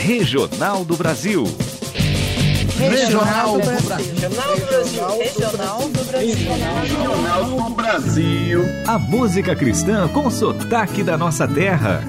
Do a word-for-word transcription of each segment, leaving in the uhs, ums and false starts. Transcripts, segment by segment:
Regional do Brasil. Regional do Brasil. Regional do Brasil. Regional do Brasil. Regional do Brasil. A música cristã com sotaque da nossa terra.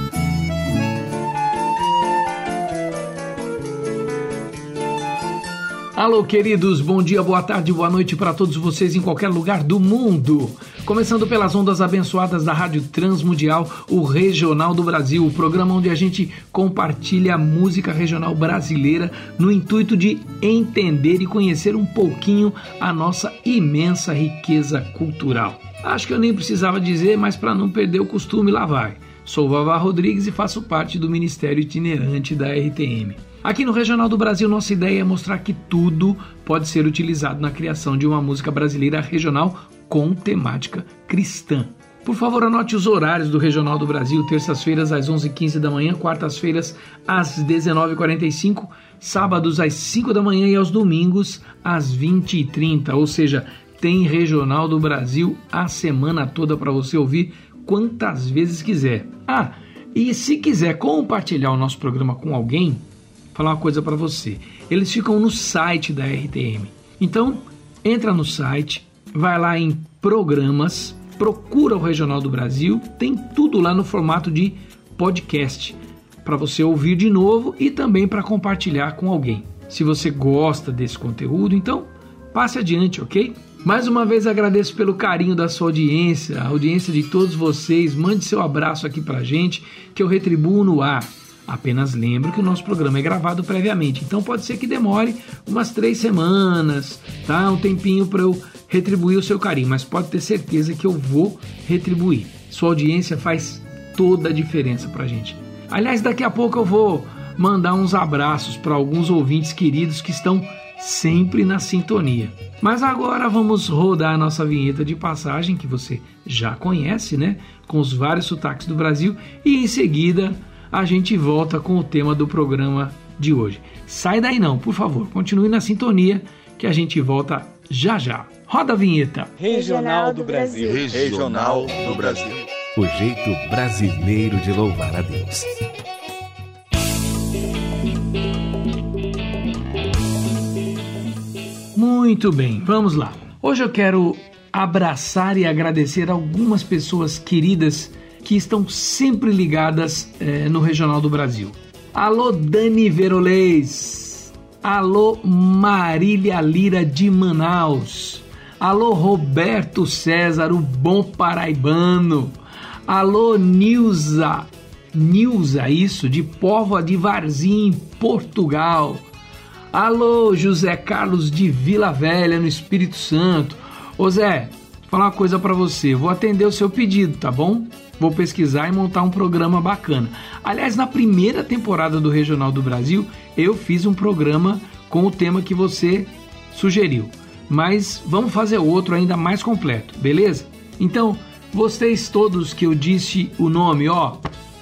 Alô, queridos, bom dia, boa tarde, boa noite para todos vocês em qualquer lugar do mundo. Começando pelas ondas abençoadas da Rádio Transmundial, o Regional do Brasil, o programa onde a gente compartilha a música regional brasileira no intuito de entender e conhecer um pouquinho a nossa imensa riqueza cultural. Acho que eu nem precisava dizer, mas para não perder o costume, lá vai. Sou Vavá Rodrigues e faço parte do Ministério Itinerante da R T M. Aqui no Regional do Brasil, nossa ideia é mostrar que tudo pode ser utilizado na criação de uma música brasileira regional com temática cristã. Por favor, anote os horários do Regional do Brasil: terças-feiras às onze e quinze da manhã, quartas-feiras às dezenove e quarenta e cinco, sábados às cinco da manhã e aos domingos às vinte e trinta. Ou seja, tem Regional do Brasil a semana toda para você ouvir quantas vezes quiser. Ah, e se quiser compartilhar o nosso programa com alguém, falar uma coisa para você. Eles ficam no site da R T M. Então, entra no site, vai lá em programas, procura o Regional do Brasil, tem tudo lá no formato de podcast, para você ouvir de novo e também para compartilhar com alguém. Se você gosta desse conteúdo, então passe adiante, ok? Mais uma vez agradeço pelo carinho da sua audiência, a audiência de todos vocês. Mande seu abraço aqui pra gente, que eu retribuo no ar. Apenas lembro que o nosso programa é gravado previamente, então pode ser que demore umas três semanas, tá? Um tempinho para eu retribuir o seu carinho, mas pode ter certeza que eu vou retribuir. Sua audiência faz toda a diferença pra gente. Aliás, daqui a pouco eu vou mandar uns abraços para alguns ouvintes queridos que estão sempre na sintonia. Mas agora vamos rodar a nossa vinheta de passagem, que você já conhece, né? Com os vários sotaques do Brasil, e em seguida a gente volta com o tema do programa de hoje. Sai daí não, por favor, continue na sintonia que a gente volta já já. Roda a vinheta. Regional do Brasil. Regional do Brasil. O jeito brasileiro de louvar a Deus. Muito bem, vamos lá. Hoje eu quero abraçar e agradecer algumas pessoas queridas que estão sempre ligadas eh, no Regional do Brasil. Alô, Dani Verolês. Alô, Marília Lira de Manaus. Alô, Roberto César, o bom paraibano. Alô, Nilza. Nilza, isso, de Póvoa de Varzim, Portugal. Alô, José Carlos de Vila Velha, no Espírito Santo. Ô Zé, vou falar uma coisa pra você, vou atender o seu pedido, tá bom? Vou pesquisar e montar um programa bacana. Aliás, na primeira temporada do Regional do Brasil, eu fiz um programa com o tema que você sugeriu. Mas vamos fazer outro ainda mais completo, beleza? Então, vocês todos que eu disse o nome, ó,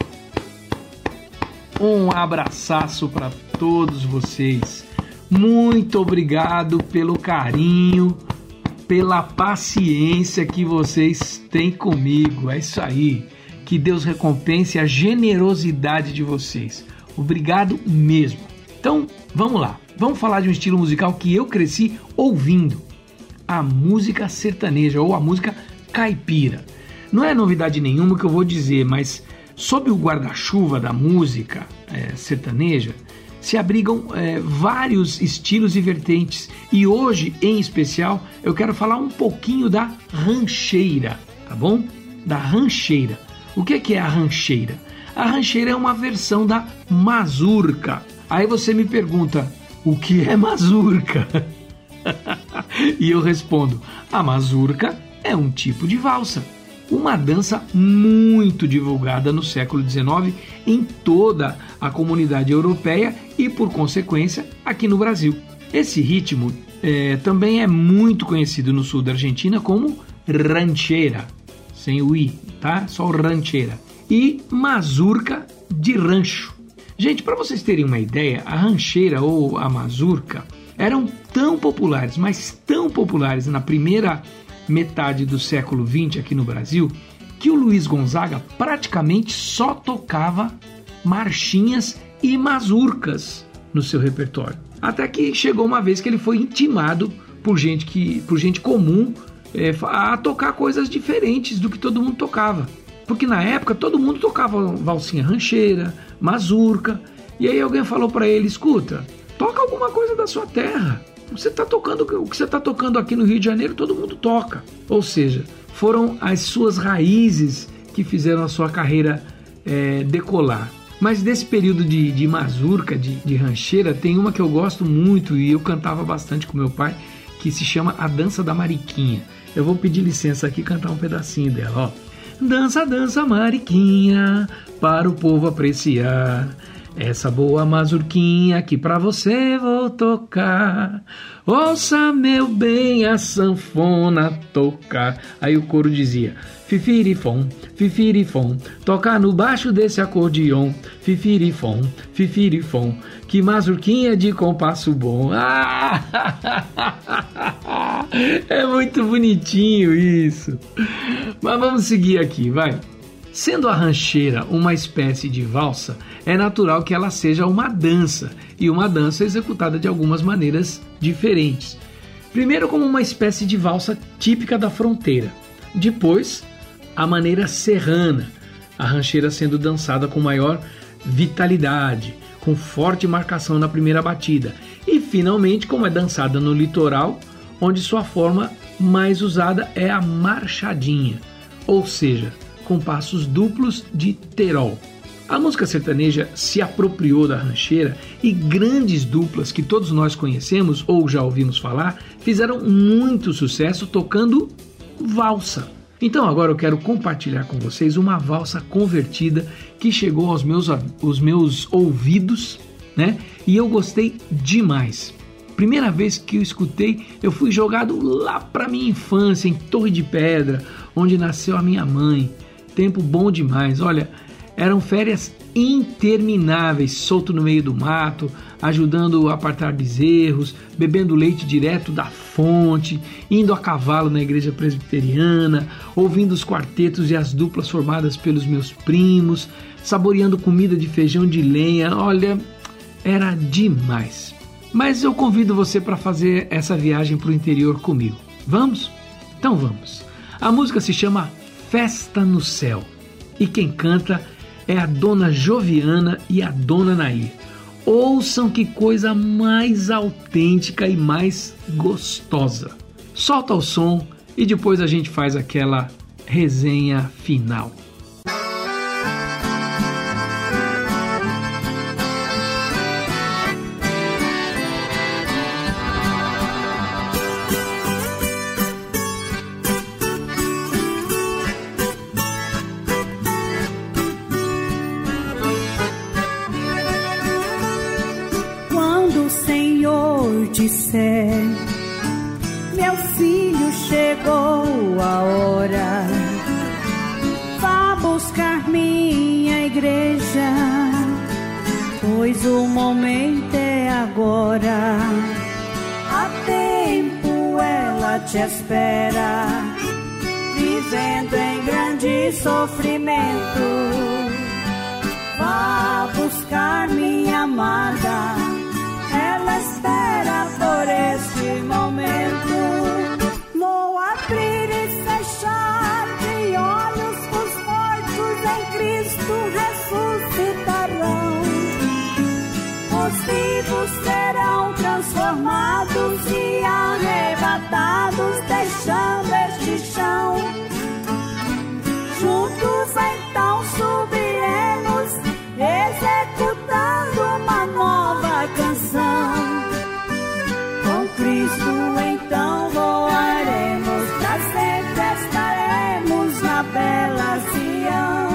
um abraçaço para todos vocês. Muito obrigado pelo carinho, pela paciência que vocês têm comigo. É isso aí. Que Deus recompense a generosidade de vocês. Obrigado mesmo. Então, vamos lá. Vamos falar de um estilo musical que eu cresci ouvindo. A música sertaneja ou a música caipira. Não é novidade nenhuma que eu vou dizer, mas sob o guarda-chuva da música é, sertaneja, se abrigam é, vários estilos e vertentes. E hoje, em especial, eu quero falar um pouquinho da rancheira, tá bom? Da rancheira. O que que é a rancheira? A rancheira é uma versão da mazurca. Aí você me pergunta, o que é mazurca? E eu respondo, a mazurca é um tipo de valsa. Uma dança muito divulgada no século dezenove em toda a comunidade europeia e, por consequência, aqui no Brasil. Esse ritmo é, também é muito conhecido no sul da Argentina como rancheira, sem o i, tá? Só rancheira. E mazurca de rancho. Gente, para vocês terem uma ideia, a rancheira ou a mazurca eram tão populares, mas tão populares na primeira metade do século vinte aqui no Brasil, que o Luiz Gonzaga praticamente só tocava marchinhas e mazurcas no seu repertório. Até que chegou uma vez que ele foi intimado por gente, que, por gente comum é, a tocar coisas diferentes do que todo mundo tocava. Porque na época todo mundo tocava valsinha rancheira, mazurca, e aí alguém falou para ele: escuta, toca alguma coisa da sua terra. Você tá tocando o que você está tocando aqui no Rio de Janeiro, todo mundo toca. Ou seja, foram as suas raízes que fizeram a sua carreira é, decolar. Mas desse período de, de mazurca, de, de rancheira, tem uma que eu gosto muito e eu cantava bastante com meu pai, que se chama A Dança da Mariquinha. Eu vou pedir licença aqui e cantar um pedacinho dela, ó. Dança, dança, Mariquinha, para o povo apreciar. Essa boa mazurquinha que pra você vou tocar. Ouça, meu bem, a sanfona tocar. Aí o coro dizia: fifirifom, fifirifom, toca no baixo desse acordeon. Fifirifom, fifirifom, que mazurquinha de compasso bom. Ah! É muito bonitinho isso. Mas vamos seguir aqui, vai. Sendo a rancheira uma espécie de valsa, é natural que ela seja uma dança, e uma dança executada de algumas maneiras diferentes. Primeiro, como uma espécie de valsa típica da fronteira. Depois, a maneira serrana, a rancheira sendo dançada com maior vitalidade, com forte marcação na primeira batida. E, finalmente, como é dançada no litoral, onde sua forma mais usada é a marchadinha, ou seja, com passos duplos de terol. A música sertaneja se apropriou da rancheira e grandes duplas que todos nós conhecemos ou já ouvimos falar fizeram muito sucesso tocando valsa. Então agora eu quero compartilhar com vocês uma valsa convertida que chegou aos meus, aos meus ouvidos, né? E eu gostei demais. Primeira vez que eu escutei, eu fui jogado lá para minha infância, em Torre de Pedra, onde nasceu a minha mãe. Tempo bom demais, olha, eram férias intermináveis, solto no meio do mato, ajudando a apartar bezerros, bebendo leite direto da fonte, indo a cavalo na igreja presbiteriana, ouvindo os quartetos e as duplas formadas pelos meus primos, saboreando comida de feijão de lenha, olha, era demais. Mas eu convido você para fazer essa viagem para o interior comigo. Vamos? Então vamos. A música se chama Festa no Céu, e quem canta é a Dona Joviana e a Dona Nair. Ouçam que coisa mais autêntica e mais gostosa. Solta o som e depois a gente faz aquela resenha final. Disser, meu filho, chegou a hora, vá buscar minha igreja, pois o momento é agora. Há tempo ela te espera, vivendo em grande sofrimento. Vá buscar minha amada, ela espera por este momento. No abrir e fechar de olhos, os mortos em Cristo ressuscitarão. Os vivos serão transformados e arrebatados, deixando este chão. Juntos então subiremos, executando uma nova canção. Com Cristo então voaremos, pra sempre estaremos na bela Sião.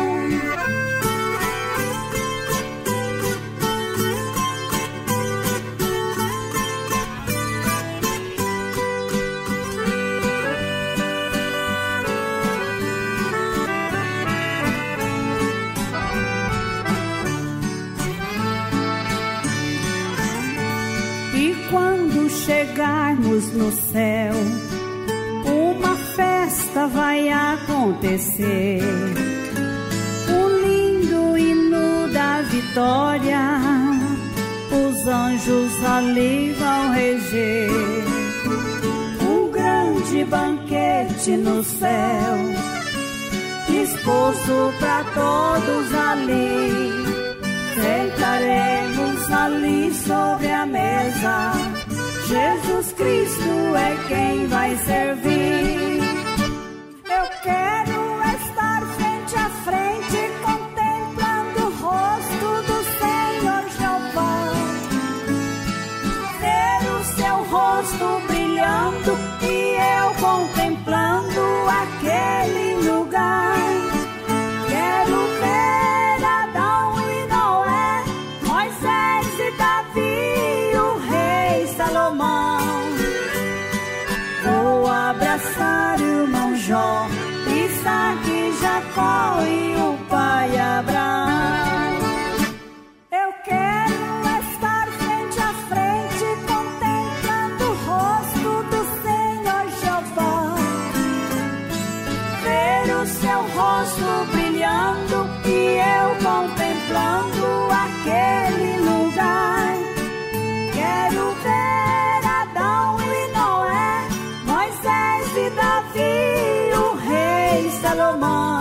Quando chegarmos no céu, uma festa vai acontecer. O lindo hino da vitória, os anjos ali vão reger. Um grande banquete no céu, disposto para todos ali. Sentaremos ali sobre a mesa, Jesus Cristo é quem vai servir. Eu quero estar frente a frente, contemplando o rosto do Senhor Jeová. Ver o seu rosto brilhando e eu contemplando aquele lugar. Quero ver Adão e Noé, Moisés e Davi, o rei Salomão. Vou abraçar o irmão Jó, Isaque, Jacó e o pai Abraão. Eu quero estar frente a frente, contemplando o rosto do Senhor Jeová. Ver o seu rosto brilhando e eu contemplando aquele lugar. Quero ver Adão e Noé, Moisés e Davi, o rei Salomão.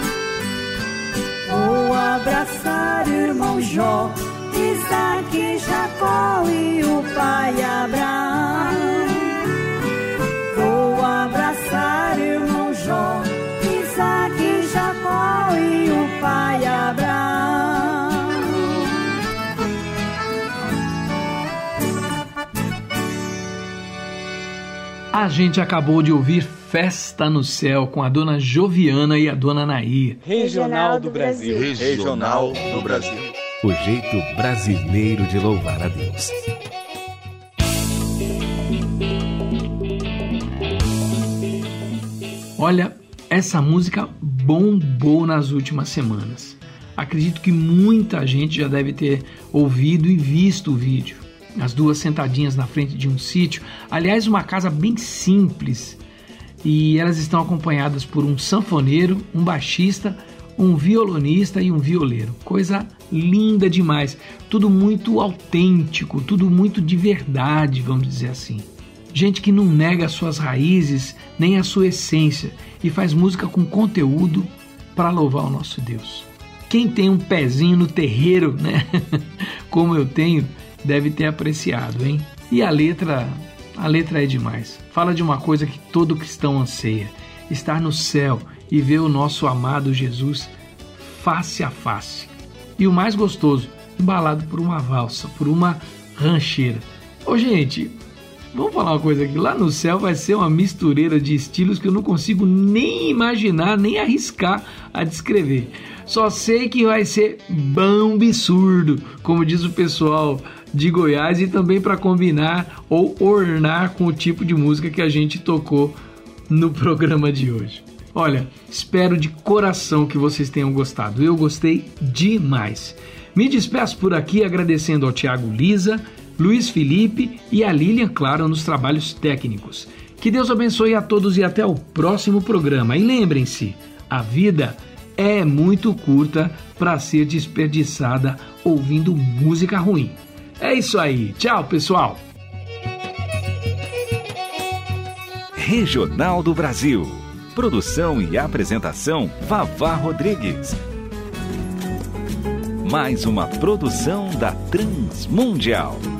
Vou abraçar o irmão Jó, Isaque, Jacó e o pai Abraão. Vou abraçar o irmão Jó, Isaque, Jacó e o pai Abraão. A gente acabou de ouvir Festa no Céu com a dona Joviana e a dona Nair. Regional do Brasil. Regional do Brasil. O jeito brasileiro de louvar a Deus. Olha, essa música bombou nas últimas semanas. Acredito que muita gente já deve ter ouvido e visto o vídeo. As duas sentadinhas na frente de um sítio, aliás, uma casa bem simples. E elas estão acompanhadas por um sanfoneiro, um baixista, um violonista e um violeiro. Coisa linda demais. Tudo muito autêntico, tudo muito de verdade, vamos dizer assim. Gente que não nega suas raízes nem a sua essência e faz música com conteúdo para louvar o nosso Deus. Quem tem um pezinho no terreiro, né? Como eu tenho, deve ter apreciado, hein? E a letra, a letra é demais. Fala de uma coisa que todo cristão anseia: estar no céu e ver o nosso amado Jesus face a face. E o mais gostoso, embalado por uma valsa, por uma rancheira. Ô gente, vamos falar uma coisa aqui. Lá no céu vai ser uma mistureira de estilos que eu não consigo nem imaginar, nem arriscar a descrever. Só sei que vai ser bambissurdo, como diz o pessoal de Goiás, e também para combinar ou ornar com o tipo de música que a gente tocou no programa de hoje. Olha, espero de coração que vocês tenham gostado. Eu gostei demais. Me despeço por aqui agradecendo ao Tiago Lisa, Luiz Felipe e a Lilian, claro, nos trabalhos técnicos. Que Deus abençoe a todos e até o próximo programa. E lembrem-se, a vida é muito curta para ser desperdiçada ouvindo música ruim. É isso aí. Tchau, pessoal. Regional do Brasil. Produção e apresentação, Vavá Rodrigues. Mais uma produção da Transmundial.